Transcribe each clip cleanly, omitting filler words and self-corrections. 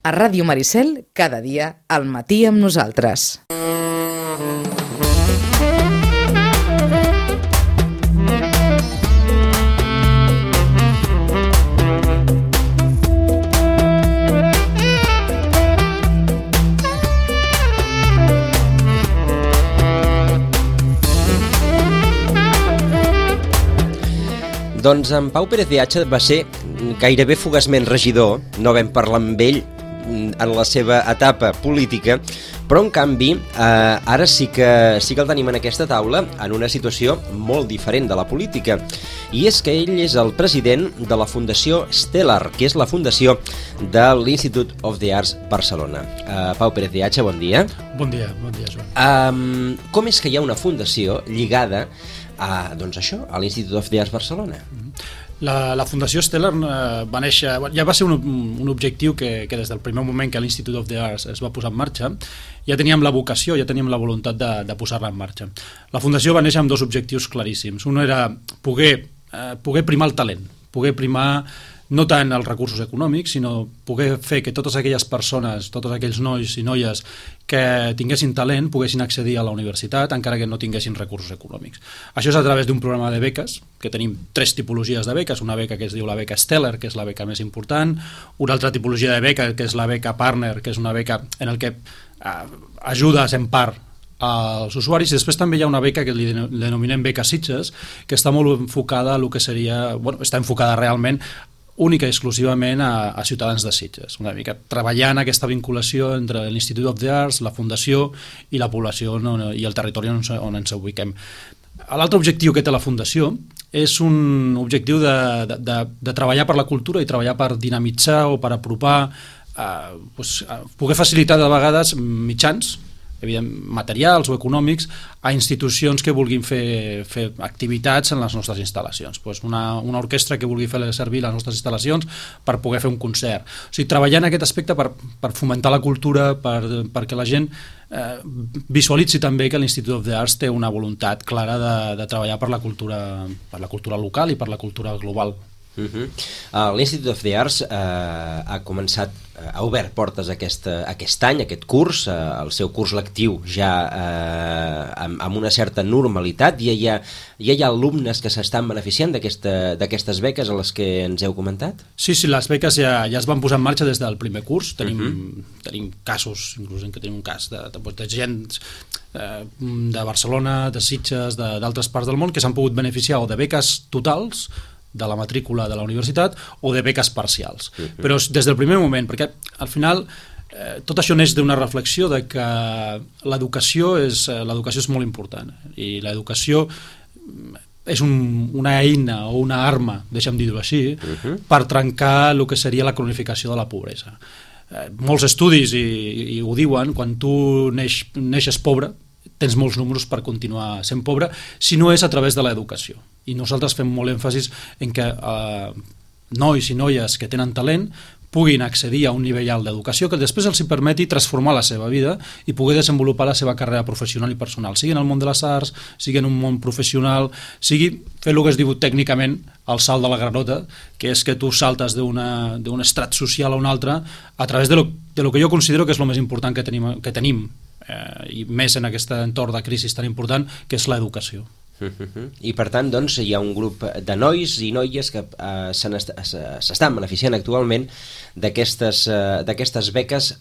A Ràdio Maricel, cada dia, al matí amb nosaltres. Doncs en Pau Pérez de Hacha va ser gairebé fugaçment regidor, no vam parlar amb ell en la seva etapa política, però en canvi ara sí que el tenim en aquesta taula en una situació molt diferent de la política, i és que ell és el president de la Fundació Stellar, que és la fundació de l'Institute of the Arts Barcelona. Pau Pérez de Hacha, bon dia. Bon dia, Joan. Com és que hi ha una fundació lligada a l'Institute of the Arts Barcelona? La Fundació Stellar va néixer, ja va ser un objectiu que des del primer moment que l'Institute of the Arts es va posar en marxa, ja teníem la vocació, ja teníem la voluntat de posar-la en marxa. La Fundació va néixer amb dos objectius claríssims. Un era poder primar el talent, poder primar no tant els recursos econòmics, sinó poder fer que totes aquelles persones, tots aquells nois i noies que tinguessin talent poguessin accedir a la universitat encara que no tinguessin recursos econòmics. Això és a través d'un programa de beques, que tenim 3 tipologies de beques, una beca que es diu la beca Stellar, que és la beca més important, una altra tipologia de beca que és la beca Partner, que és una beca en què ajudes en part als usuaris, i després també hi ha una beca que li denominem beca Sitges, que està molt enfocada a lo que seria, està enfocada realment única i exclusivament a ciutadans de Sitges, una mica treballant aquesta vinculació entre l'Institute of the Arts, la Fundació i la població i el territori on ens ubiquem. L'altre objectiu que té la Fundació és un objectiu de treballar per la cultura i treballar per dinamitzar o per apropar, poder facilitar de vegades mitjans, materials o econòmics, a institucions que vulguin fer activitats en les nostres instal·lacions. Una orquestra que vulgui fer servir les nostres instal·lacions per poder fer un concert. O sigui, treballar en aquest aspecte per fomentar la cultura, perquè la gent visualitzi també que l'Institute of the Arts té una voluntat clara de treballar per la cultura local i per la cultura global. L'Institute of the Arts ha obert portes aquest any, aquest curs, el seu curs lectiu ja amb una certa normalitat. Ja hi ha alumnes que s'estan beneficiant d'aquestes beques a les que ens heu comentat? Sí, les beques ja es van posar en marxa des del primer curs. Tenim casos, inclús que tenim un cas de gent de Barcelona, de Sitges, d'altres parts del món que s'han pogut beneficiar o de beques totals de la matrícula de la universitat o de beques parcials. Però des del primer moment, perquè al final tot això neix d'una reflexió de que l'educació és molt important, i l'educació és una eina o una arma, deixa'm dir-ho així, per trencar el que seria la cronificació de la pobresa. Molts estudis i ho diuen, quan tu neixes pobre tens molts números per continuar sent pobre, si no és a través de l'educació. I nosaltres fem molt èmfasis en que nois i noies que tenen talent puguin accedir a un nivell alt d'educació que després els permeti transformar la seva vida i poder desenvolupar la seva carrera professional i personal, sigui en el món de les arts, sigui en un món professional, sigui fer el que es diu tècnicament el salt de la granota, que és que tu saltes d'un estrat social a un altre a través de lo que jo considero que és el més important que tenim i més en aquest entorn de crisi tan important, que és l'educació. I per tant, doncs, hi ha un grup de nois i noies que s'estan beneficiant actualment d'aquestes beques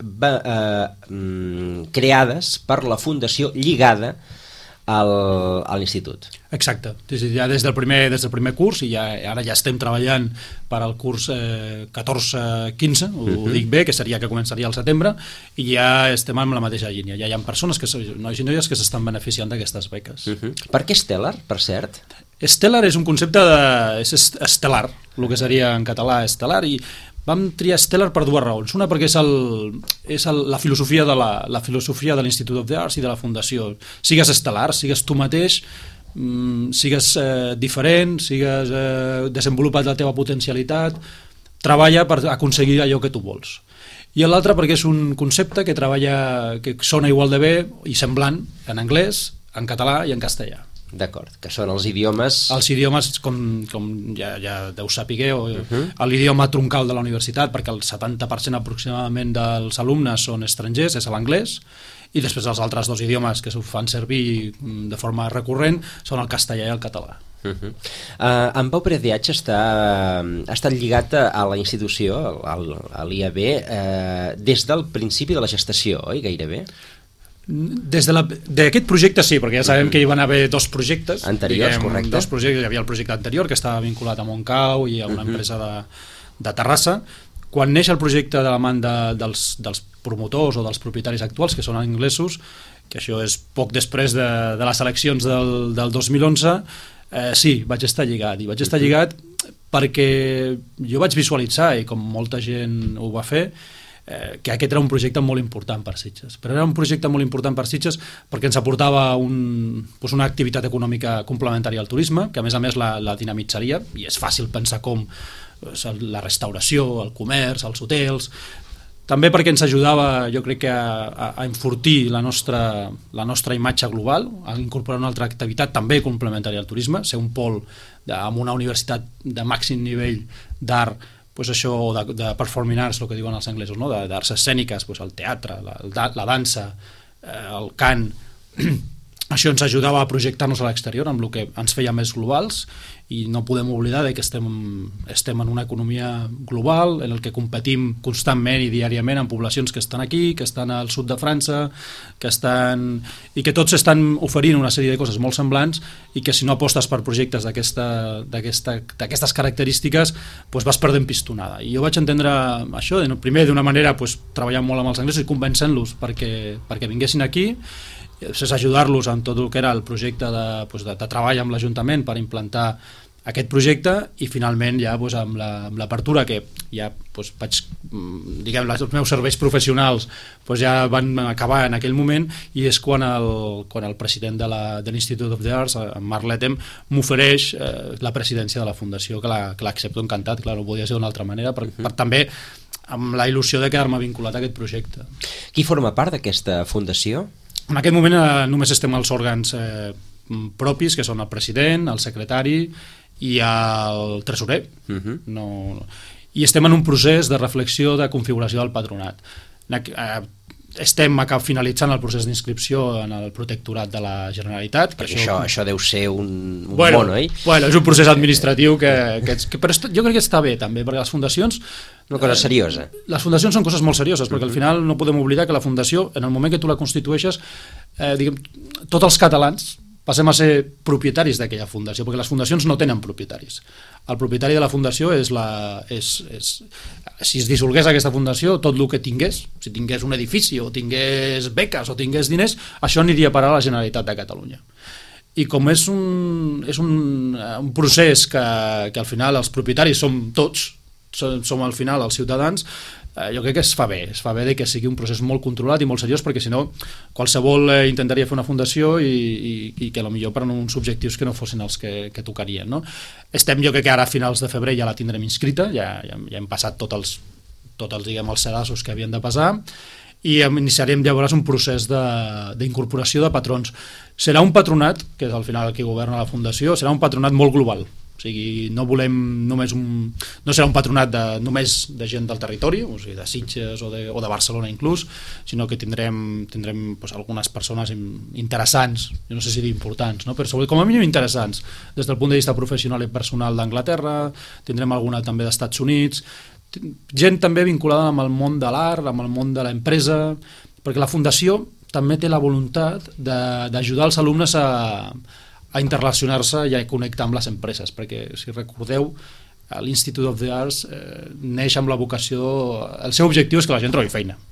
creades per la Fundació lligada a l'institut. Exacte, ja des del primer curs, i ara ja estem treballant per al curs 14-15, ho dic bé, que seria que començaria al setembre, i ja estem en la mateixa línia. Ja hi ha persones, nois i noies, que s'estan beneficiant d'aquestes beques. Per què Stellar, per cert? Stellar és un concepte és estel·lar, el que seria en català estel·lar, i vam triar Stellar per dues raons. Una, perquè és la filosofia de l'Institute of the Arts i de la Fundació. Sigues estel·lar, sigues tu mateix, sigues diferent, sigues desenvolupat la teva potencialitat, treballa per aconseguir allò que tu vols. I l'altre perquè és un concepte que sona igual de bé i semblant en anglès, en català i en castellà. D'acord, que són els idiomes... Els idiomes, com ja deu saber, l'idioma troncal de la universitat, perquè el 70% aproximadament dels alumnes són estrangers, és l'anglès, i després els altres dos idiomes que s'ho fan servir de forma recurrent són el castellà i el català. En Pau Pérez de Hacha ha estat lligat a la institució, a l'IAB, des del principi de la gestació, oi, gairebé? D'aquest projecte sí, perquè ja sabem que hi van haver dos projectes anteriors, correcte. Dos projectes, hi havia el projecte anterior que estava vinculat a Montcau i a una empresa de Terrassa. Quan neix el projecte de la mà dels promotors o dels propietaris actuals, que són anglesos, que això és poc després de les eleccions del 2011, sí, vaig estar lligat, i vaig estar lligat perquè jo vaig visualitzar, i com molta gent ho va fer, que aquest era un projecte molt important per Sitges, però era un projecte molt important per Sitges perquè ens aportava una activitat econòmica complementària al turisme, que a més la dinamitzaria, i és fàcil pensar com la restauració, el comerç, els hotels, també perquè ens ajudava, jo crec que a enfortir la nostra imatge global, a incorporar una altra activitat també complementària al turisme, ser un pol amb una universitat de màxim nivell d'art, això de performing arts, el que diuen els anglesos, no? D'arts escèniques, el teatre, la dansa, el cant. Això ens ajudava a projectar-nos a l'exterior amb el que ens feia més globals, i no podem oblidar que estem en una economia global en el que competim constantment i diàriament amb poblacions que estan aquí, que estan al sud de França, i que tots estan oferint una sèrie de coses molt semblants, i que si no apostes per projectes d'aquestes característiques vas perdent pistonada. I jo vaig entendre això, primer d'una manera treballant molt amb els anglesos i convencent-los perquè vinguessin aquí, és ajudar-los en tot el que era el projecte de treball amb l'Ajuntament per implantar aquest projecte, i finalment ja amb l'apertura que ja vaig, diguem, els meus serveis professionals ja van acabar en aquell moment, i és quan el president de l'Institute of the Arts, en Marc Lethem, m'ofereix la presidència de la Fundació, que l'accepto encantat, clar, no podia ser d'una altra manera, per també amb la il·lusió de quedar-me vinculat a aquest projecte. Qui forma part d'aquesta fundació? En aquest moment només estem els òrgans propis, que són el president, el secretari i el tresorer. I estem en un procés de reflexió de configuració del patronat. Estem finalitzant el procés d'inscripció en el protectorat de la Generalitat. Això deu ser un món, oi? És un procés administratiu però jo crec que està bé també, perquè les fundacions... Una cosa seriosa. Les fundacions són coses molt serioses, perquè al final no podem oblidar que la fundació, en el moment que tu la constitueixes, tots els catalans passem a ser propietaris d'aquella fundació, perquè les fundacions no tenen propietaris. El propietari de la fundació si es dissolgués aquesta fundació, tot el que tingués, si tingués un edifici o tingués beques o tingués diners, això aniria a parar a la Generalitat de Catalunya. I com és un procés que al final els propietaris som tots, som al final els ciutadans, jo crec que es fa bé que sigui un procés molt controlat i molt seriós, perquè si no qualsevol intentaria fer una fundació i que potser per uns objectius que no fossin els que tocarien, no? Jo crec que ara a finals de febrer ja la tindrem inscrita, ja hem passat tots els sedassos que havien de passar, i iniciarem llavors un procés d'incorporació de patrons. Serà un patronat, que és al final el que governa la fundació, serà un patronat molt global. O sigui, no volem no serà un patronat només de gent del territori, o sigui, de Sitges o de Barcelona inclús, sinó que tindrem algunes persones interessants, jo no sé si dir importants, no? Però com a mínim interessants, des del punt de vista professional i personal d'Anglaterra, tindrem alguna també d'Estats Units, gent també vinculada amb el món de l'art, amb el món de l'empresa, perquè la fundació també té la voluntat d'ajudar els alumnes a interrelacionar-se i a connectar amb les empreses, perquè si recordeu l'Institute of the Arts neix amb la vocació, el seu objectiu és que la gent trobi feina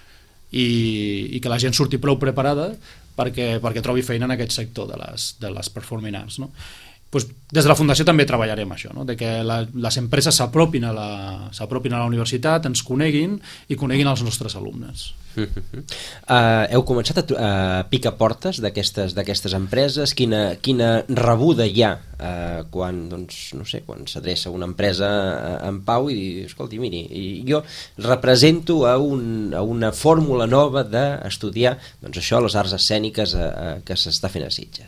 i que la gent surti prou preparada perquè trobi feina en aquest sector de les performing arts, no? Des de la Fundació també treballarem això, no? De que les empreses s'apropin a la universitat, ens coneguin i coneguin els nostres alumnes. Heu començat a picar portes d'aquestes empreses? Quina rebuda hi ha quan s'adreça una empresa en Pau i diu, escolti, miri, jo represento a una fórmula nova d'estudiar les arts escèniques que s'està fent a Sitges?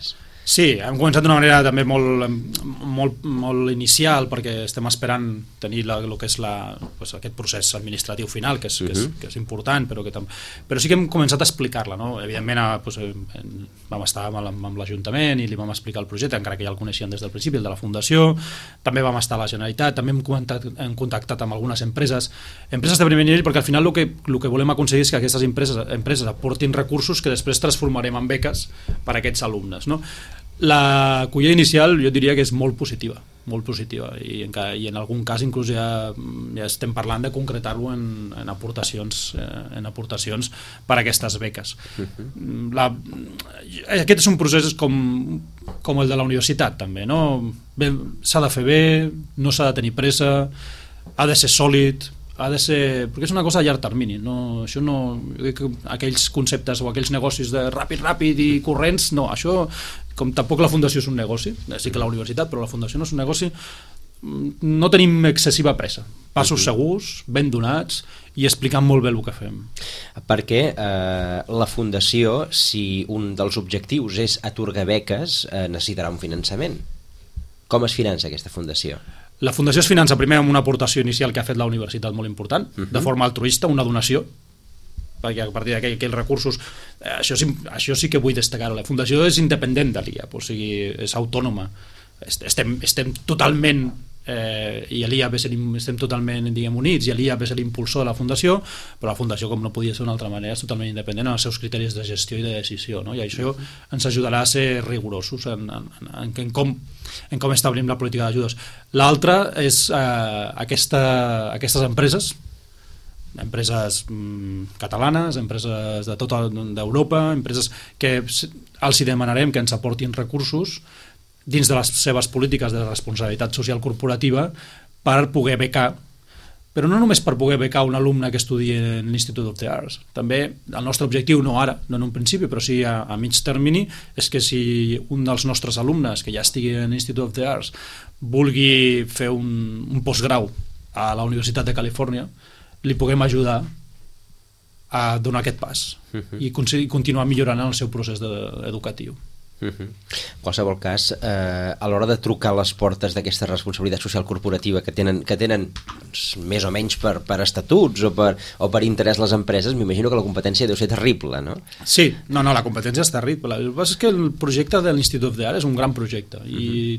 Sí, hem començat d'una manera també molt inicial, perquè estem esperant tenir el que és aquest procés administratiu final, que és important, però sí que hem començat a explicar-la, no? Evidentment vam estar amb l'Ajuntament i li vam explicar el projecte, encara que ja el coneixien des del principi, el de la Fundació, també vam estar a la Generalitat, també hem contactat amb algunes empreses de primer nivell, perquè al final el que volem aconseguir és que aquestes empreses aportin recursos que després transformarem en beques per a aquests alumnes, no? La collida inicial jo diria que és molt positiva i en algun cas inclús ja estem parlant de concretar-lo en aportacions per a aquestes beques. Aquest és un procés com el de la universitat també, no? S'ha de fer bé, no s'ha de tenir pressa, ha de ser sòlid, perquè és una cosa a llarg termini, no? Això no, jo crec que aquells conceptes o aquells negocis de ràpid i corrents, no, això, com tampoc la Fundació és un negoci, sí que la universitat, però la Fundació no és un negoci, no tenim excessiva pressa, passos segurs, ben donats i explicant molt bé el que fem. Perquè la Fundació, si un dels objectius és atorgar beques, necessitarà un finançament. Com es finança aquesta Fundació? La Fundació es finança primer amb una aportació inicial que ha fet la universitat molt important, de forma altruista, una donació, perquè a partir d'aquells recursos, això sí que vull destacar, la Fundació és independent de l'IAP, o sigui, és autònoma, estem totalment i l'IAP estem totalment, diguem, units, i l'IAP és l'impulsor de la Fundació, però la Fundació, com no podia ser d'una altra manera, és totalment independent en els seus criteris de gestió i de decisió, no? I això ens ajudarà a ser rigorosos en com establim la política d'ajudes. L'altra és aquestes empreses catalanes, empreses de tota d'Europa, empreses que els demanarem que ens aportin recursos dins de les seves polítiques de responsabilitat social corporativa per poder becar, però no només per poder becar un alumne que estudi en l'Institute of the Arts. També el nostre objectiu, no ara, no en un principi, però sí a mig termini, és que si un dels nostres alumnes que ja estigui en l'Institute of the Arts vulgui fer un postgrau a la Universitat de Califòrnia, li puguem ajudar a donar aquest pas i continuar millorant el seu procés educatiu. En qualsevol cas, a l'hora de trucar a les portes d'aquesta responsabilitat social corporativa que tenen més o menys per estatuts o per interès les empreses, m'imagino que la competència deu ser terrible, no? Sí, no, la competència és terrible. El que passa és que el projecte de l'Institut of the Arts és un gran projecte i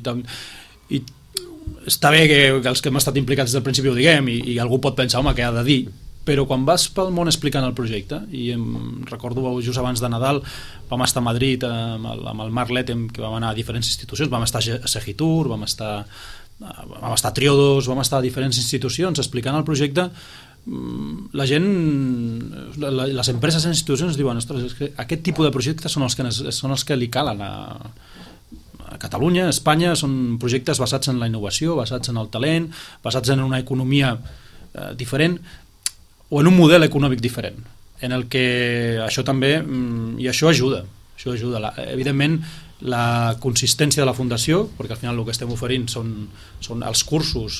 està bé que els que hem estat implicats des del principi ho diguem i algú pot pensar, home, què ha de dir? Però quan vas pel món explicant el projecte, i recordo just abans de Nadal vam estar a Madrid amb el Marc Letem, que vam anar a diferents institucions, vam estar a Segitur, vam estar a Triodos, vam estar a diferents institucions explicant el projecte. La gent, les empreses i institucions diuen, ostres, és que aquest tipus de projectes són els que li calen a Catalunya, a Espanya. Són projectes basats en la innovació, basats en el talent, basats en una economia diferent, o en un model econòmic diferent, en el que això també, i això ajuda. Evidentment, la consistència de la Fundació, perquè al final el que estem oferint són els cursos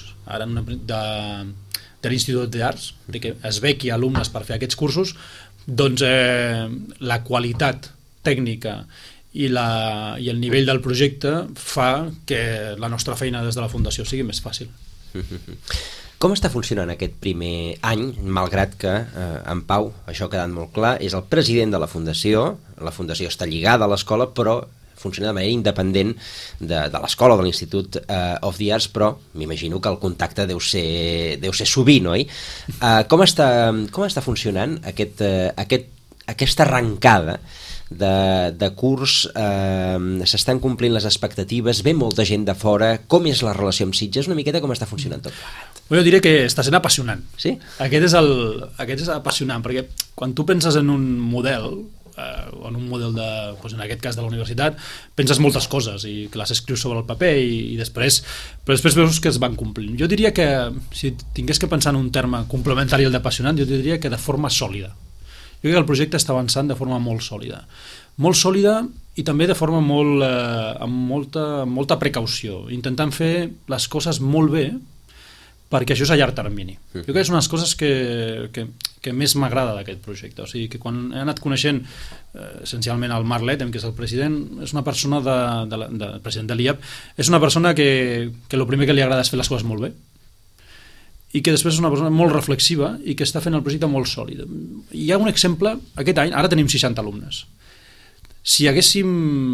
de l'Institut de Arts, que es bequi alumnes per fer aquests cursos, doncs la qualitat tècnica i el nivell del projecte fa que la nostra feina des de la Fundació sigui més fàcil. Com està funcionant aquest primer any, malgrat que en Pau, això ha quedat molt clar, és el president de la Fundació està lligada a l'escola, però funciona de manera independent de l'escola, de l'Institut of the Arts, però m'imagino que el contacte deu ser sovint, oi? Com està funcionant aquesta arrencada de curs? S'estan complint les expectatives, ve molta gent de fora, com és la relació amb Sitges? Una miqueta com està funcionant tot plegat? Jo diria que està sent apassionant. Sí? Aquest és apassionant, perquè quan tu penses en un model, en un model en aquest cas de la universitat, penses moltes coses i que les escrius sobre el paper però després veus que es van complint. Jo diria que, si tingués que pensar en un terme complementari al d'apassionant, jo diria que de forma sòlida. Jo crec que el projecte està avançant de forma molt sòlida i també de forma amb molta precaució, intentant fer les coses molt bé, perquè això és a llarg termini. Jo crec que és una de les coses que més m'agrada d'aquest projecte. O sigui, que quan he anat coneixent essencialment el Marc Letten, que és el president, és una persona el president de l'IAP, és una persona que el primer que li agrada és fer les coses molt bé, i que després és una persona molt reflexiva i que està fent el projecte molt sòlid. Hi ha un exemple, aquest any, ara tenim 60 alumnes. Si haguéssim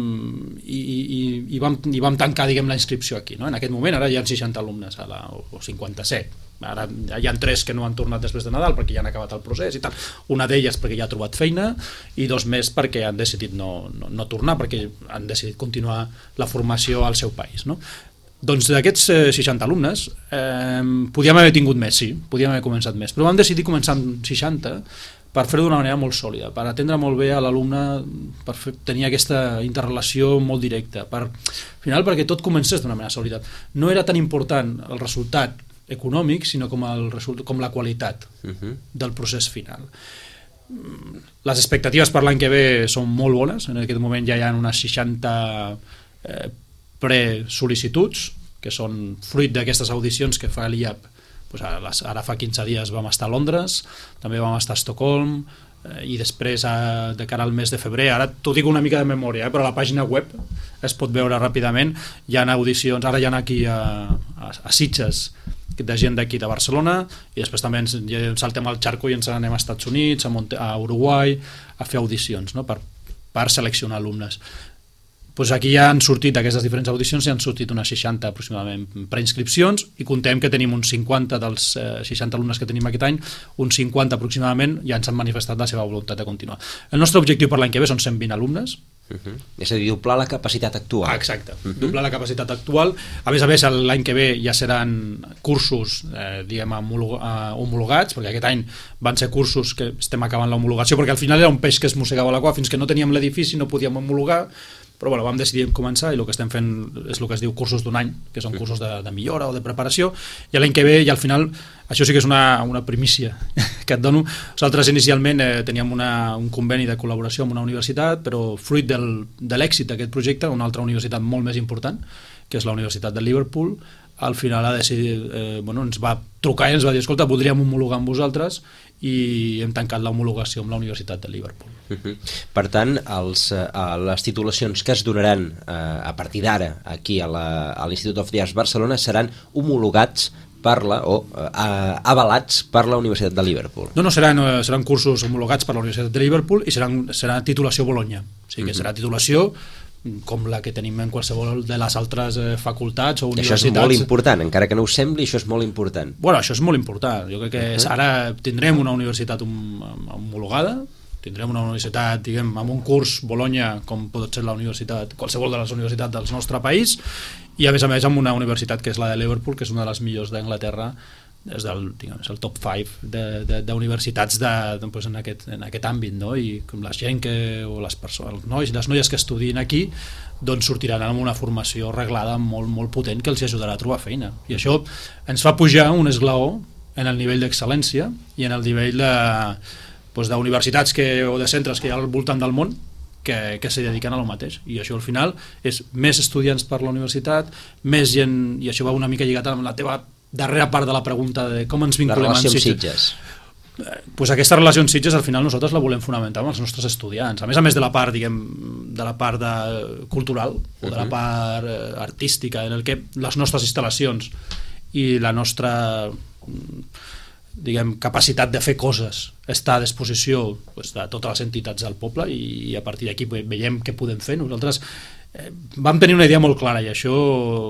i vam tancar, diguem, la inscripció aquí, no? En aquest moment ara hi ha 60 alumnes o 57, ara hi ha 3 que no han tornat després de Nadal perquè ja han acabat el procés i tal, una d'elles perquè ja ha trobat feina i 2 més perquè han decidit no tornar, perquè han decidit continuar la formació al seu país, no? Doncs d'aquests 60 alumnes podíem haver tingut més, sí, podíem haver començat més, però vam decidir començar amb 60 per fer-ho d'una manera molt sòlida, per atendre molt bé a l'alumne, per tenir aquesta interrelació molt directa, al final perquè tot comencés d'una manera sòlida. No era tan important el resultat econòmic, sinó com la qualitat del procés final. Les expectatives per l'any que ve són molt bones, en aquest moment ja hi ha unes 60 pre-sol·licituds, que són fruit d'aquestes audicions que fa l'IAP. Pues ara fa 15 dies vam estar a Londres, també vam estar a Estocolm, i després de cara al mes de febrer, ara t'ho dic una mica de memòria, però a la pàgina web es pot veure ràpidament, hi ha audicions, ara hi ha aquí a Sitges de gent d'aquí de Barcelona, i després també ens saltem al xarco i ens anem als Estats Units, a Uruguai, a fer audicions, no? per seleccionar alumnes. Doncs aquí ja han sortit aquestes diferents audicions, ja han sortit unes 60 aproximadament preinscripcions, i contem que tenim uns 50 dels 60 alumnes que tenim aquest any, uns 50 aproximadament ja ens han manifestat la seva voluntat de continuar. El nostre objectiu per l'any que ve són 120 alumnes. És a dir, doblar la capacitat actual. Exacte, doblar la capacitat actual. A més, l'any que ve ja seran cursos diguem, homologats, perquè aquest any van ser cursos que estem acabant l'homologació, perquè al final era un peix que es mossegava la cua, fins que no teníem l'edifici no podíem homologar, però bueno, vam decidir començar, i el que estem fent és el que es diu cursos d'un any, que són cursos de millora o de preparació, i l'any que ve, i al final, això sí que és una primícia que et dono. Nosaltres inicialment teníem un conveni de col·laboració amb una universitat, però fruit de l'èxit d'aquest projecte, una altra universitat molt més important, que és la Universitat de Liverpool, al final ha decidit, ens va trucar i ens va dir, escolta, voldríem homologar amb vosaltres, i hem tancat l'homologació amb la Universitat de Liverpool. Per tant, les titulacions que es donaran a partir d'ara aquí a l'Institute of the Arts Barcelona seran homologats avalats per la Universitat de Liverpool. No, seran cursos homologats per la Universitat de Liverpool i serà titulació Bologna, o sigui que serà titulació com la que tenim en qualsevol de les altres facultats o universitats. Això és molt important, encara que no us sembli, això és molt important. Bueno, això és molt important. Jo crec que ara tindrem una universitat homologada, tindrem una universitat, diguem, amb un curs Bologna, com pot ser la universitat, qualsevol de les universitats del nostre país, i a més amb una universitat que és la de Liverpool, que és una de les millors d'Anglaterra, és el top 5 d'universitats en aquest àmbit, no? I com la gent o les persones, les noies que estudien aquí, doncs sortiran amb una formació reglada molt, molt potent que els ajudarà a trobar feina, i això ens fa pujar un esglaó en el nivell d'excel·lència i en el nivell d'universitats o de centres que hi ha al voltant del món que se dediquen a lo mateix, i això al final és més estudiants per la universitat, més gent, i això va una mica lligat amb la teva darrera part de la pregunta de com ens vinculem amb Sitges. Pues aquesta relació amb Sitges al final nosaltres la volem fonamentar amb els nostres estudiants, a més de la part, diguem, de la part cultural o de la part artística, en el que les nostres instal·lacions i la nostra, diguem, capacitat de fer coses està a disposició de totes les entitats del poble, i a partir d'aquí veiem què podem fer. Nosaltres vam tenir una idea molt clara, i això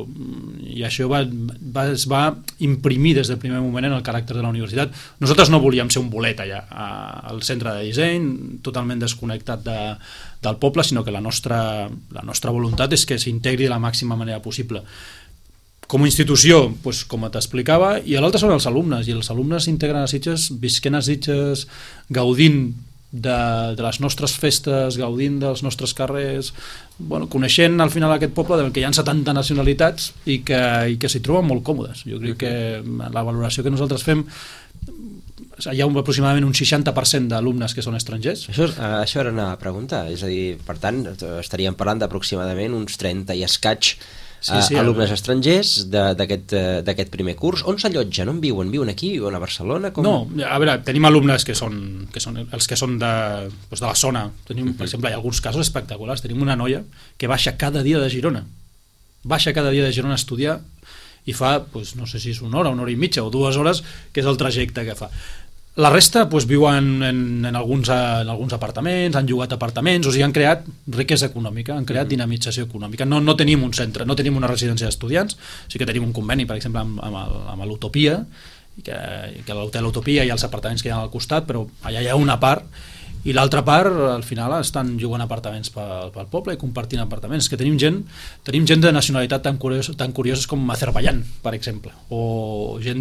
es va imprimir des del primer moment en el caràcter de la universitat. Nosaltres no volíem ser un bolet allà al centre de disseny, totalment desconnectat del poble, sinó que la nostra voluntat és que s'integri de la màxima manera possible. Com a institució, com t'explicava, i l'altre són els alumnes, i els alumnes s'integren a Sitges, visquent a Sitges, gaudint de les nostres festes, gaudint dels nostres carrers, coneixent al final aquest poble del que hi ha 70 nacionalitats i que s'hi troben molt còmodes. Jo crec que la valoració que nosaltres fem, hi ha aproximadament un 60% d'alumnes que són estrangers. Això era una pregunta, és a dir, per tant, estaríem parlant d'aproximadament uns 30 i escaig alumnes estrangers d'aquest primer curs. On s'allotgen? On viuen? Viuen aquí? Viuen a Barcelona? Com... No, a veure, tenim alumnes que són els que són de la zona. Tenim, per exemple, hi ha alguns casos espectaculars. Tenim una noia que baixa cada dia de Girona. Baixa cada dia de Girona a estudiar i fa, no sé si és una hora i mitja o 2 hores, que és el trajecte que fa. La resta viuen en alguns apartaments, han llogat apartaments, o sigui, han creat riquesa econòmica, han creat dinamització econòmica. No tenim un centre, no tenim una residència d'estudiants, sí que tenim un conveni, per exemple, amb l'Utopia, que l'hotel Utopia i els apartaments que hi ha al costat, però allà hi ha una part, i l'altra part, al final, estan jugant apartaments pel poble i compartint apartaments. Que tenim gent de nacionalitat tan curioses com Azerbaiyán, per exemple, o gent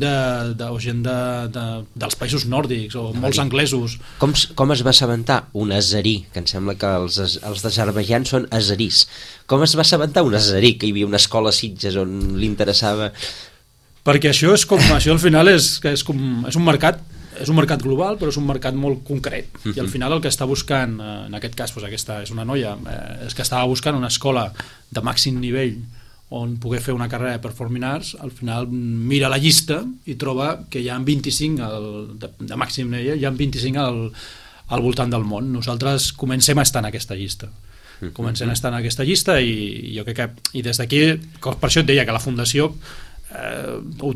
dels països nòrdics, o molts anglesos. Com es va assabentar un azerí, que em sembla que els d'Azerbaiyán són azerís? Com es va assabentar un azerí que hi havia una escola a Sitges on li interessava? Perquè això al final és un mercat. És un mercat global, però és un mercat molt concret. I al final el que està buscant, en aquest cas, aquesta és una noia, és que estava buscant una escola de màxim nivell on poder fer una carrera de Performing Arts. Al final mira la llista i troba que hi ha 25 de màxim nivell, hi ha 25 al voltant del món. Nosaltres comencem a estar en aquesta llista. Comencem a estar en aquesta llista i jo crec que des d'aquí, per això et deia que la Fundació no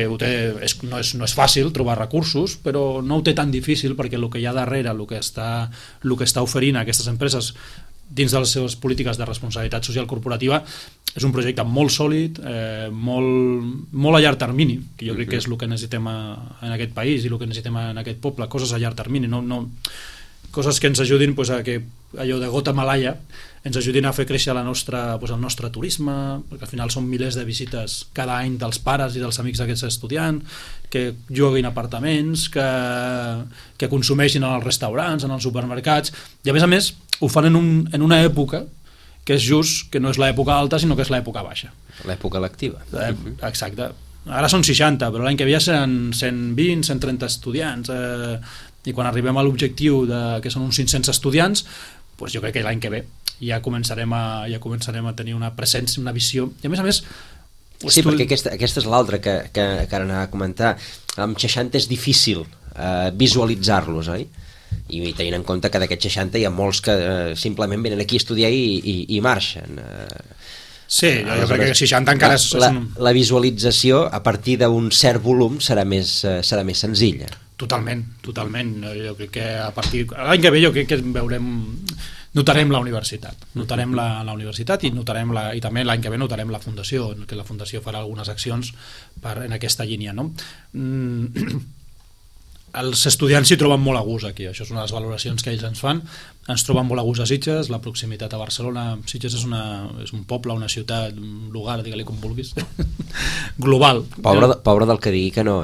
és fàcil trobar recursos, però no ho té tan difícil, perquè el que hi ha darrere, el que està oferint a aquestes empreses dins de les seves polítiques de responsabilitat social corporativa, és un projecte molt sòlid, molt a llarg termini, que jo crec que és el que necessitem en aquest país i el que necessitem en aquest poble, coses a llarg termini, coses que ens ajudin a que allò de gota malaia ens ajudin a fer créixer el nostre turisme, perquè al final són milers de visites cada any dels pares i dels amics d'aquests estudiants, que lloguin apartaments, que consumeixin en els restaurants, en els supermercats, i a més ho fan en una època que és just, que no és l'època alta, sinó que és l'època baixa. L'època lectiva. Exacte. Ara són 60, però l'any que ve seran 120, 130 estudiants, i quan arribem a l'objectiu que són uns 500 estudiants, jo crec que l'any que ve ja començarem a tenir una presència, una visió, i a més sí, perquè aquesta és l'altra que ara anava a comentar. Amb 60 és difícil visualitzar-los, oi? I tenint en compte que d'aquests 60 hi ha molts que simplement venen aquí a estudiar i marxen. Sí, jo crec que 60 encara és... La visualització a partir d'un cert volum serà més senzilla. Totalment. Jo crec que a partir... L'any que ve jo crec que notarem la universitat. Notarem la universitat i també l'any que ve notarem la Fundació, que la Fundació farà algunes accions en aquesta línia, no? Els estudiants s'hi troben molt a gust aquí, això és una de les valoracions que ells ens fan. Ens troben molt a gust a Sitges, la proximitat a Barcelona. Sitges és un poble, una ciutat, un lugar, digue-li com vulguis, global. Pobre del que digui que no,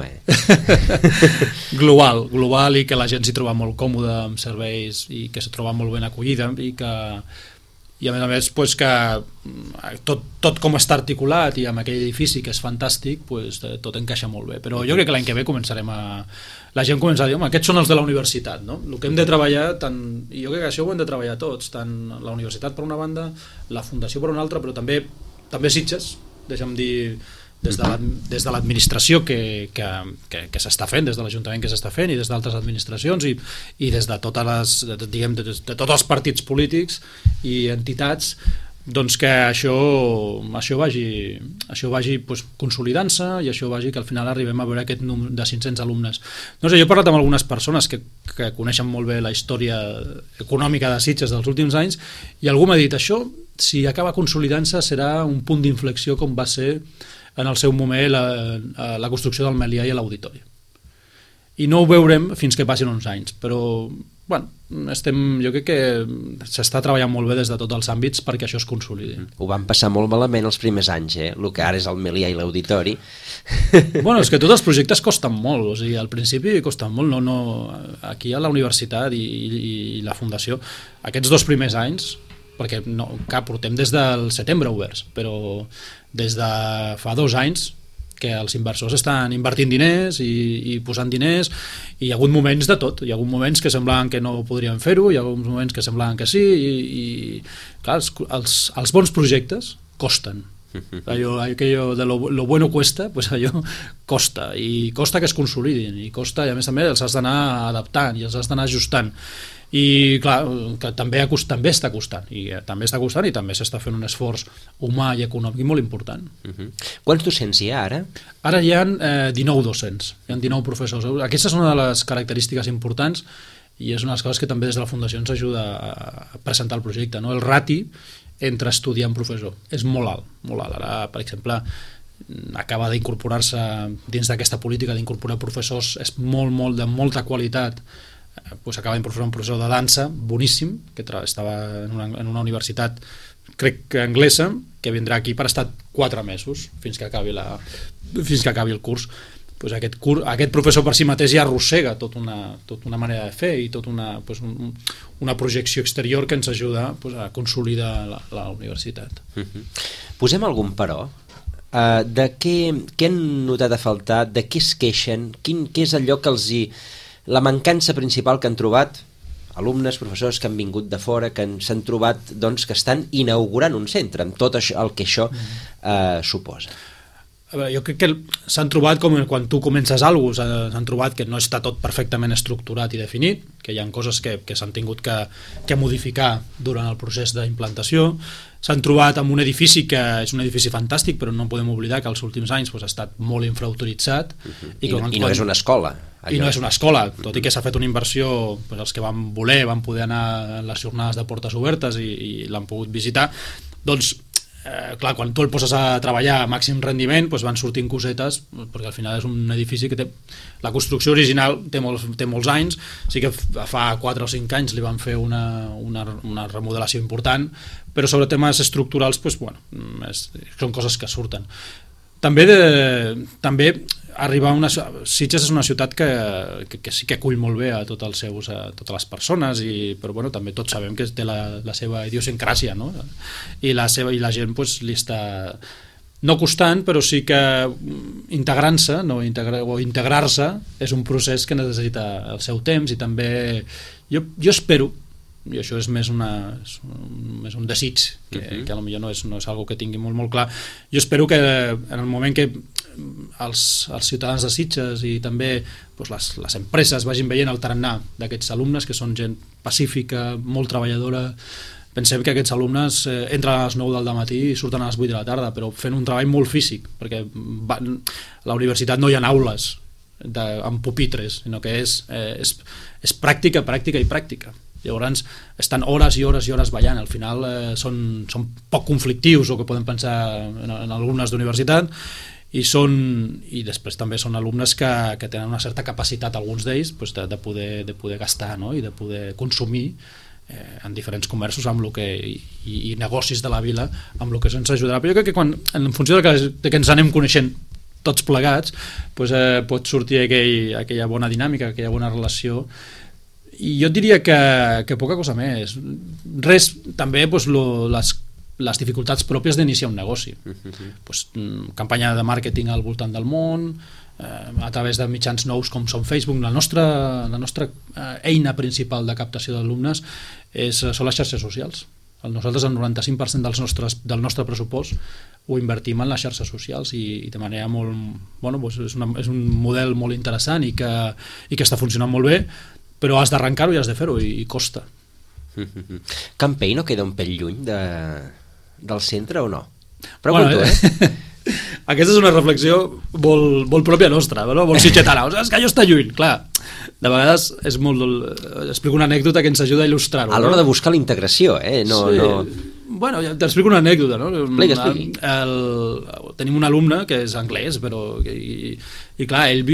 global, i que la gent s'hi troba molt còmoda amb serveis i que s'hi troba molt ben acollida i a més que tot com està articulat i amb aquell edifici que és fantàstic, tot encaixa molt bé. Però jo crec que l'any que ve la gent comença a dir, home, aquests són els de la universitat, no? El que hem de treballar, i jo crec que això ho hem de treballar tots, tant la universitat per una banda, la Fundació per una altra, però també Sitges, deixa'm dir, des de l'administració que s'està fent, des de l'Ajuntament que s'està fent i des d'altres administracions i des de tots els partits polítics i entitats, doncs que això vagi consolidant-se i això vagi que al final arribem a veure aquest número de 500 alumnes. No sé, jo he parlat amb algunes persones que coneixen molt bé la història econòmica de Sitges dels últims anys i algú m'ha dit, això, si acaba consolidant-se, serà un punt d'inflexió com va ser en el seu moment la construcció del Melià i l'Auditori. I no ho veurem fins que passin uns anys, però jo crec que s'està treballant molt bé des de tots els àmbits perquè això es consolidi. Ho van passar molt malament els primers anys, el que ara és el Melià i l'Auditori. És que tots els projectes costen molt, o sigui, al principi costen molt, aquí a la universitat i la Fundació, aquests 2 primers anys, perquè portem des del setembre oberts, però des de fa 2 anys que els inversors estan invertint diners i posant diners, i hi ha hagut moments de tot, hi ha hagut moments que semblaven que no podrien fer-ho, hi ha hagut moments que semblaven que sí, i clar, els bons projectes costen, Aquello de lo bueno cuesta, pues allò costa, i costa que es consolidin, i costa, i a més també els has d'anar adaptant i els has d'anar ajustant, i clar, que també està costant, i també s'està fent un esforç humà i econòmic molt important. Quants docents hi ha ara? Ara hi ha 19 docents, hi ha 19 professors. Aquesta és una de les característiques importants i és una de les coses que també des de la Fundació ens ajuda a presentar el projecte, no? El rati entre estudiant i professor és molt alt, molt alt. Ara, per exemple, acaba d'incorporar-se dins d'aquesta política d'incorporar professors, és molt de molta qualitat. Pues acaba d'incorporar un professor de dansa boníssim, que estava en una universitat, crec que anglesa, que vindrà aquí per estar 4 mesos fins que acabi el curs. Pues aquest professor per si mateix ja arrossega tota una manera de fer i tota una projecció exterior que ens ajuda a consolidar la universitat. Posem algun però. De què han notat a faltar, de què es queixen, què és allò que la mancança principal que han trobat alumnes, professors que han vingut de fora, que s'han trobat que estan inaugurant un centre amb tot el que això suposa? A veure, jo crec que s'han trobat com quan tu comences alguna cosa, s'han trobat que no està tot perfectament estructurat i definit, que hi ha coses que s'han tingut que modificar durant el procés d'implantació. S'han trobat amb un edifici que és un edifici fantàstic, però no podem oblidar que els últims anys ha estat molt infrautilitzat. I no és una escola. I no és una escola, tot i que s'ha fet una inversió, els que van voler van poder anar a les jornades de portes obertes i l'han pogut visitar. Doncs clar, quan tu el poses a treballar a màxim rendiment, van sortint cosetes, perquè al final és un edifici que té... La construcció original té molts anys, sí que fa 4 o 5 anys li van fer una remodelació important, però sobre temes estructurals són coses que surten. També arribar a Sitges és una ciutat que sí que acull molt bé a totes les persones, però també tots sabem que té la seva idiosincràsia, no? I la gent li està no costant, però sí que integrant-se o integrar-se és un procés que necessita el seu temps, i també jo espero, i això és més un desig que potser no és algo que tingui molt clar, jo espero que en el moment que els ciutadans de Sitges i també les empreses vagin veient el tarannà d'aquests alumnes, que són gent pacífica, molt treballadora. Pensem que aquests alumnes entren a les 9 del matí i surten a les 8 de la tarda, però fent un treball molt físic, perquè a la universitat no hi ha aules amb pupitres, sinó que és pràctica i pràctica. Llavors estan hores i hores i hores ballant. Al final són poc conflictius, o que podem pensar en alumnes d'universitat, i després també són alumnes que tenen una certa capacitat, alguns d'ells, de poder gastar, no? I de poder consumir en diferents comerços i negocis de la vila, amb el que ens ajudarà. Però jo crec que en funció de que ens anem coneixent tots plegats, pot sortir aquella bona dinàmica, aquella bona relació. I jo et diria que poca cosa més. Res, també les dificultats pròpies d'iniciar un negoci. Campanya de màrqueting al voltant del món, a través de mitjans nous com són Facebook. La nostra eina principal de captació d'alumnes són les xarxes socials. Nosaltres el 95% del nostre pressupost ho invertim en les xarxes socials, i de manera molt... és un model molt interessant i que està funcionant molt bé, però has d'arrencar-ho i has de fer-ho, i costa. Campell no queda un pèl lluny del centre o no? Pregunto, Aquesta és una reflexió molt pròpia nostra, molt sitgetana. És que allò està lluny, clar. De vegades explico una anècdota que ens ajuda a il·lustrar-ho. A l'hora de buscar la integració, Bueno, t'explico una anècdota, no? Expliqui. Tenim un alumne que és anglès, i clar, ell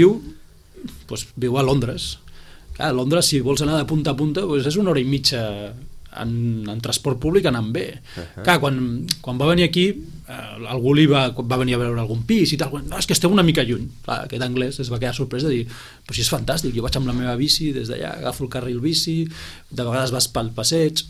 viu a Londres. Clar, a Londres, si vols anar de punta a punta, és 1 hora i mitja en transport públic anant bé. Clar, quan va venir aquí, algú va venir a veure algun pis i tal, no, és que esteu una mica lluny. Clar, aquest anglès es va quedar sorprès de dir, però si és fantàstic, jo vaig amb la meva bici des d'allà, agafo el carril bici, de vegades vas pel passeig.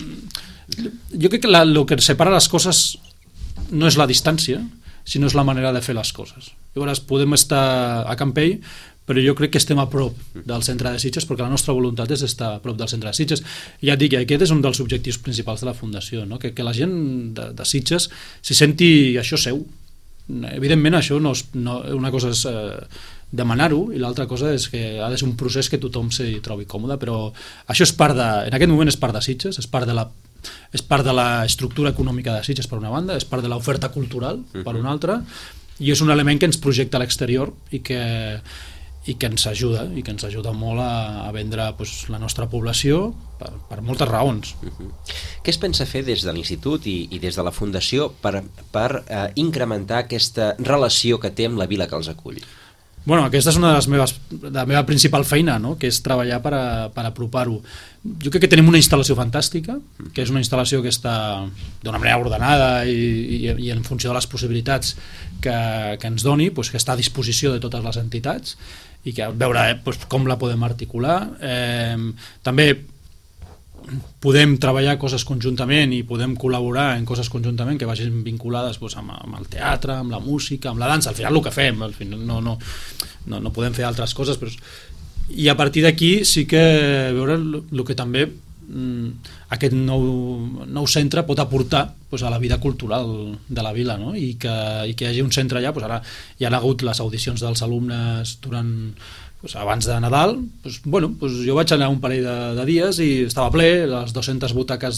Jo crec que el que separa les coses no és la distància, sinó és la manera de fer les coses. Llavors podem estar a Campell, però jo crec que estem a prop del centre de Sitges, perquè la nostra voluntat és estar a prop del centre de Sitges. I ja et dic, aquest és un dels objectius principals de la Fundació, no? Que la gent de Sitges s'hi senti això seu. Evidentment això una cosa és demanar-ho i l'altra cosa és que ha de ser un procés que tothom s'hi trobi còmode, però això en aquest moment és part de Sitges, és part de l'estructura econòmica de Sitges per una banda, és part de l'oferta cultural per una altra, i és un element que ens projecta a l'exterior i que ens ajuda molt a vendre la nostra població per moltes raons. Què es pensa fer des de l'Institut i des de la Fundació per incrementar aquesta relació que té amb la vila que els acull? Bueno, aquesta és una de la meva principal feina, no? Que és treballar per apropar-ho. Jo crec que tenim una instal·lació fantàstica, que és una instal·lació que està d'una manera ordenada i en funció de les possibilitats que ens doni, que està a disposició de totes les entitats i que veure com la podem articular. També podem treballar coses conjuntament i podem col·laborar en coses conjuntament que vagin vinculades amb el teatre, amb la música, amb la dansa, al final el que fem, al final no podem fer altres coses, però... i a partir d'aquí sí que veure el que també aquest nou centre pot aportar a la vida cultural de la vila, no? I que hi hagi un centre allà. Ara hi ha hagut les audicions dels alumnes abans de Nadal, jo vaig anar un parell de dies i estava ple, les 200 butaques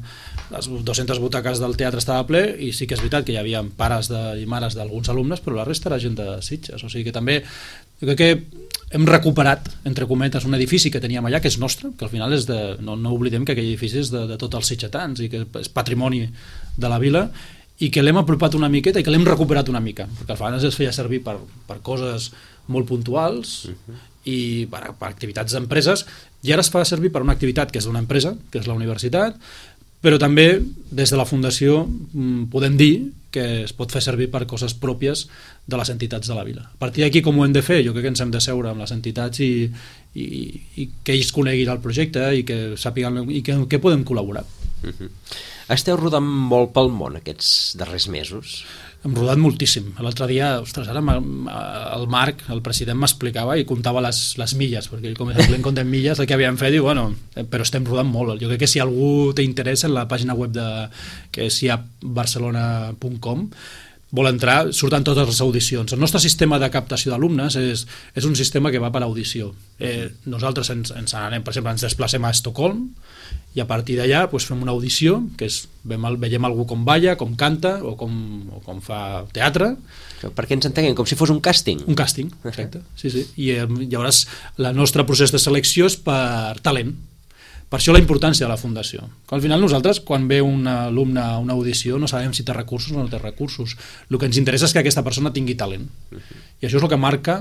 del teatre estava ple, i sí que és veritat que hi havia pares i mares d'alguns alumnes, però la resta era gent de Sitges. O sigui que també jo crec que hem recuperat, entre cometes, un edifici que teníem allà, que és nostre, que al final és no oblidem que aquell edifici és de tots els sitgetans i que és patrimoni de la vila, i que l'hem apropat una miqueta i que l'hem recuperat una mica, perquè al final es feia servir per coses molt puntuals i per activitats d'empreses, i ara es fa servir per una activitat que és d'una empresa, que és la universitat, però també des de la Fundació podem dir que es pot fer servir per coses pròpies de les entitats de la vila. A partir d'aquí, com ho hem de fer? Jo crec que ens hem de seure amb les entitats i que ells coneguin el projecte i que sàpiguen i que podem col·laborar. Esteu rodant molt pel món aquests darrers mesos? Hem rodat moltíssim. L'altre dia, ara el Marc, el president, m'explicava i comptava les milles, perquè ell, com és en compte en milles, el que havíem fet, diu, però estem rodant molt. Jo crec que si algú té interès en la pàgina web que és siapbarcelona.com, vol entrar, surten totes les audicions. El nostre sistema de captació d'alumnes és un sistema que va per audició. Nosaltres ens anem, per exemple, ens desplacem a Estocolm i a partir d'allà fem una audició, que és veiem algú com balla, com canta o com fa teatre. Perquè ens entenguem, com si fos un càsting. Un càsting, exacte. Sí. I llavors el nostre procés de selecció és per talent. Per això la importància de la Fundació. Al final nosaltres, quan ve un alumne a una audició, no sabem si té recursos o no té recursos. El que ens interessa és que aquesta persona tingui talent. I això és el que marca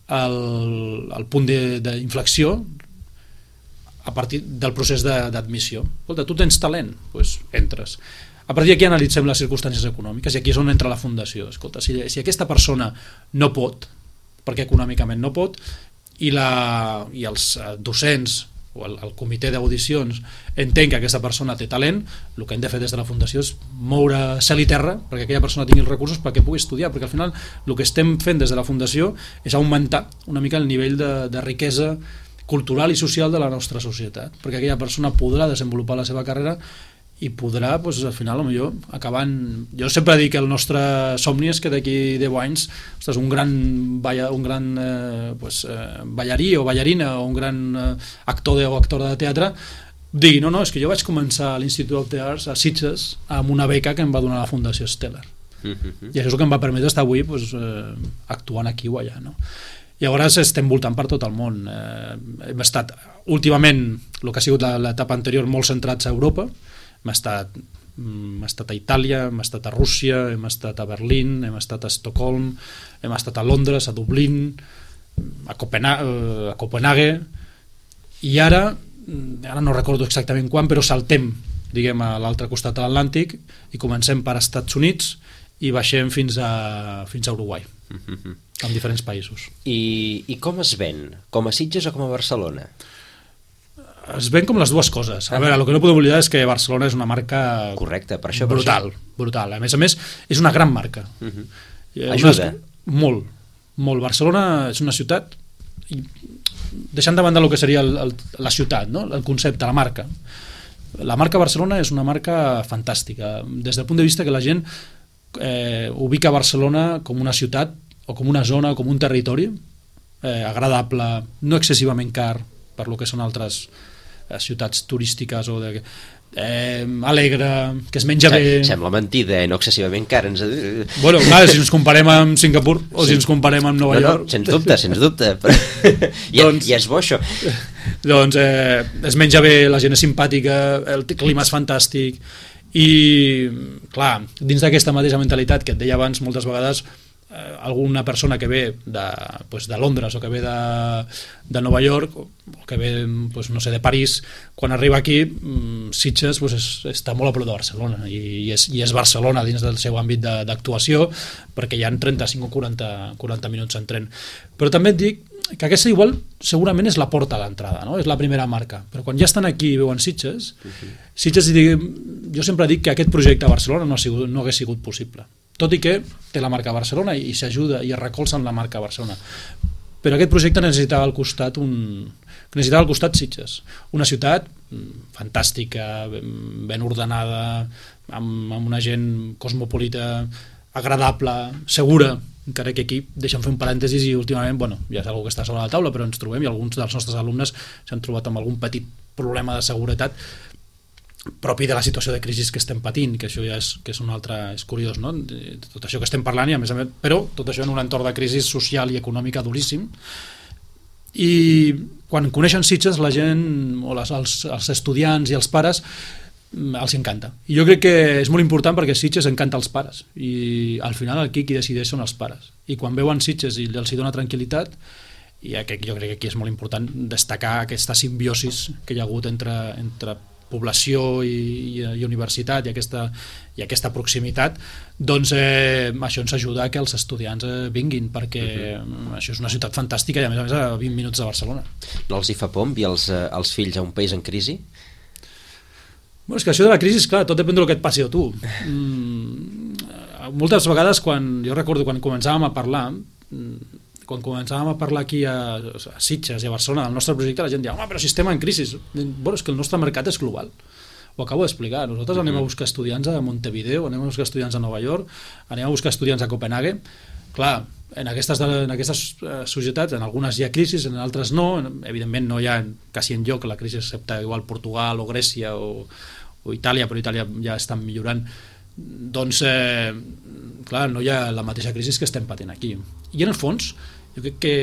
el punt d'inflexió a partir del procés d'admissió. Escolta, tu tens talent? Doncs entres. A partir d'aquí analitzem les circumstàncies econòmiques i aquí és on entra la Fundació. Escolta, si aquesta persona no pot, perquè econòmicament no pot, i els docents o el comitè d'audicions entén que aquesta persona té talent, el que hem de fer des de la Fundació és moure cel i terra perquè aquella persona tingui els recursos perquè pugui estudiar, perquè al final el que estem fent des de la Fundació és augmentar una mica el nivell de riquesa cultural i social de la nostra societat, perquè aquella persona podrà desenvolupar la seva carrera i podrà, al final, potser acabant... Jo sempre dic que el nostre somni és que d'aquí 10 anys un gran ballarí o ballarina o un gran actor o actora de teatre digui, no, és que jo vaig començar a l'Institute of the Arts a Sitges amb una beca que em va donar la Fundació Stellar. I això és el que em va permetre estar avui actuant aquí o allà, no? Llavors estem voltant per tot el món. Hem estat, últimament, el que ha sigut l'etapa anterior, molt centrats a Europa. Hem estat a Itàlia, hem estat a Rússia, hem estat a Berlín, hem estat a Estocolm, hem estat a Londres, a Dublín, a Copenhague, i ara no recordo exactament quan, però saltem, diguem, a l'altre costat de l'Atlàntic i comencem per Estats Units i baixem fins a Uruguai, en diferents països. I com es ven? Com a Sitges o com a Barcelona? Es ven com les dues coses. A veure, el que no podem oblidar és que Barcelona és una marca correcte, per això, brutal. A més, és una gran marca. Ajuda? Molt. Barcelona és una ciutat deixant de banda el que seria la ciutat, no? El concepte, la marca. La marca Barcelona és una marca fantàstica, des del punt de vista que la gent ubica Barcelona com una ciutat o com una zona o com un territori agradable, no excessivament car per lo que són altres ciutats turístiques o alegre, que es menja bé. Sembla mentida, no excessivament car. Bueno, clar, si ens comparem amb Singapur o si ens comparem amb Nova York... Sens dubte. I és bo, això. Doncs es menja bé, la gent és simpàtica, el clima és fantàstic i, clar, dins d'aquesta mateixa mentalitat que et deia abans, moltes vegades alguna persona que ve de Londres o que ve de Nova York o que ve, no sé, de París, quan arriba aquí Sitges està molt a prop de Barcelona i és Barcelona dins del seu àmbit d'actuació, perquè hi ha 35 o 40 minuts en tren. Però també et dic que aquesta igual segurament és la porta a l'entrada, no? És la primera marca, però quan ja estan aquí i veuen Sitges, jo sempre dic que aquest projecte a Barcelona no hagués sigut possible, tot i que té la marca Barcelona i s'ajuda i es recolza en la marca Barcelona, però aquest projecte necessitava al costat Sitges, una ciutat fantàstica, ben ordenada, amb una gent cosmopolita, agradable, segura, encara que aquí deixem fer un parèntesis i últimament, ja és una que està sobre la taula, però ens trobem i alguns dels nostres alumnes s'han trobat amb algun petit problema de seguretat propi de la situació de crisi que estem patint, que això ja és un altre, és curiós, no? Tot això que estem parlant, i a més, però tot això en un entorn de crisi social i econòmica duríssim. I quan coneixen Sitges, la gent, o els estudiants i els pares, els encanta. I jo crec que és molt important perquè Sitges encanta als pares, i al final aquí qui decideix són els pares. I quan veuen Sitges i els dona tranquil·litat, i jo crec que aquí és molt important destacar aquesta simbiosis que hi ha hagut entre població i universitat i aquesta proximitat, doncs això ens ajuda a que els estudiants vinguin, perquè això és una ciutat fantàstica i a més a 20 minuts de Barcelona. No els hi fa por enviar els fills a un país en crisi? És que això de la crisi, clar, tot depèn del que et passi a tu. Moltes vegades, jo recordo quan començàvem a parlar aquí a Sitges i a Barcelona del nostre projecte, la gent diu, però si estem en crisi. És que el nostre mercat és global, ho acabo d'explicar. Nosaltres anem a buscar estudiants a Montevideo, anem a buscar estudiants a Nova York, anem a buscar estudiants a Copenhague. Clar, en aquestes societats, en algunes hi ha crisi, en altres no, evidentment no hi ha quasi enlloc la crisi excepte igual Portugal o Grècia o Itàlia, però Itàlia ja estan millorant. Doncs, clar, no hi ha la mateixa crisi que estem patint aquí. I en el fons, jo crec que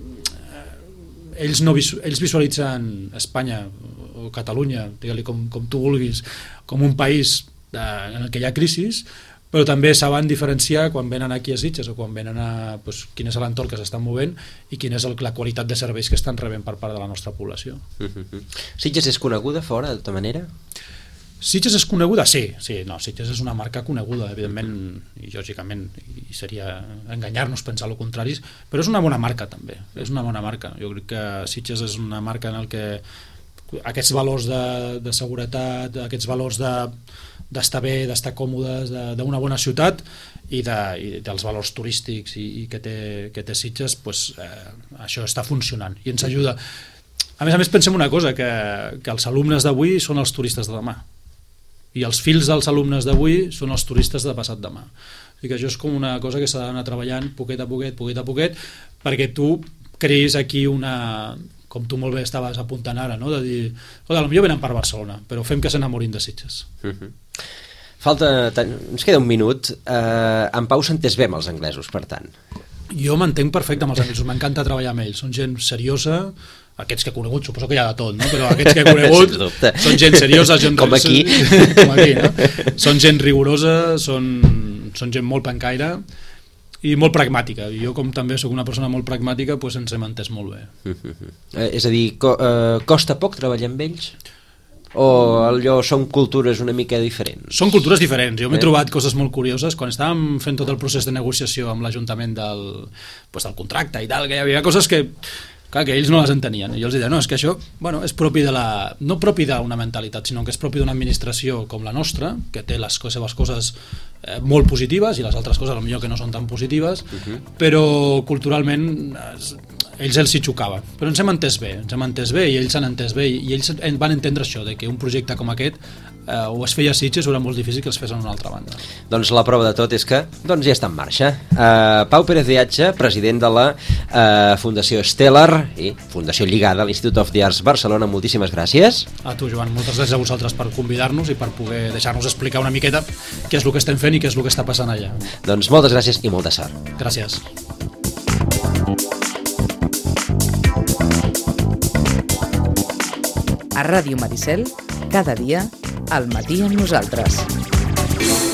ells visualitzen Espanya o Catalunya, digue-li com tu vulguis, com un país en el que hi ha crisi, però també saben diferenciar quan venen aquí a Sitges o quan venen a quin és l'entorn que s'estan movent i quina és la qualitat de serveis que estan rebent per part de la nostra població. Sitges és coneguda fora, de tota manera? Sitges és coneguda? Sí, no, Sitges és una marca coneguda, evidentment, i lògicament, i seria enganyar-nos pensar el contrari, però és una bona marca també, és una bona marca. Jo crec que Sitges és una marca en el que aquests valors de seguretat, aquests valors d'estar bé, d'estar còmodes, d'una bona ciutat i dels valors turístics i que té Sitges, això està funcionant i ens ajuda. A més, pensem una cosa, que els alumnes d'avui són els turistes de demà i els fills dels alumnes d'avui són els turistes de passat demà. O sigui que això és com una cosa que s'ha d'anar treballant poquet a poquet, perquè tu creïs aquí com tu molt bé estaves apuntant ara, no? De dir, potser venen per Barcelona, però fem que s'enamorin de Sitges. Ens queda un minut. En Pau s'entès bé amb els anglesos, per tant. Jo m'entenc perfecte amb els anglesos, m'encanta treballar amb ells, són gent seriosa, aquests que he conegut, suposo que hi ha de tot, no? Però aquests que he conegut són gent seriosa, com aquí, no? Són gent rigorosa, són gent molt pencaire i molt pragmàtica. Jo, com també soc una persona molt pragmàtica, ens hem entès molt bé. És a dir, costa poc treballar amb ells? O allò són cultures una mica diferents? Són cultures diferents. Jo m'he trobat coses molt curioses quan estàvem fent tot el procés de negociació amb l'Ajuntament del contracte i tal, que hi havia coses que ells no les entenien. I jo els deia, no, és que això és propi no propi d'una mentalitat, sinó que és propi d'una administració com la nostra, que té les seves coses molt positives i les altres coses potser que no són tan positives, però culturalment ells els hi xocava, però ens hem entès bé i ells s'han entès bé i ells van entendre això, de que un projecte com aquest o es feia a Sitges o era molt difícil que es fes en una altra banda. Doncs la prova de tot és que ja està en marxa. Pau Pérez de Atxa, president de la Fundació Stellar i Fundació lligada a l'Institute of the Arts Barcelona, moltíssimes gràcies. A tu, Joan, moltes gràcies a vosaltres per convidar-nos i per poder deixar-nos explicar una miqueta què és el que estem fent i què és el que està passant allà. Doncs moltes gràcies i molta sort. Gràcies. A Ràdio Maricel, cada dia, al matí amb nosaltres.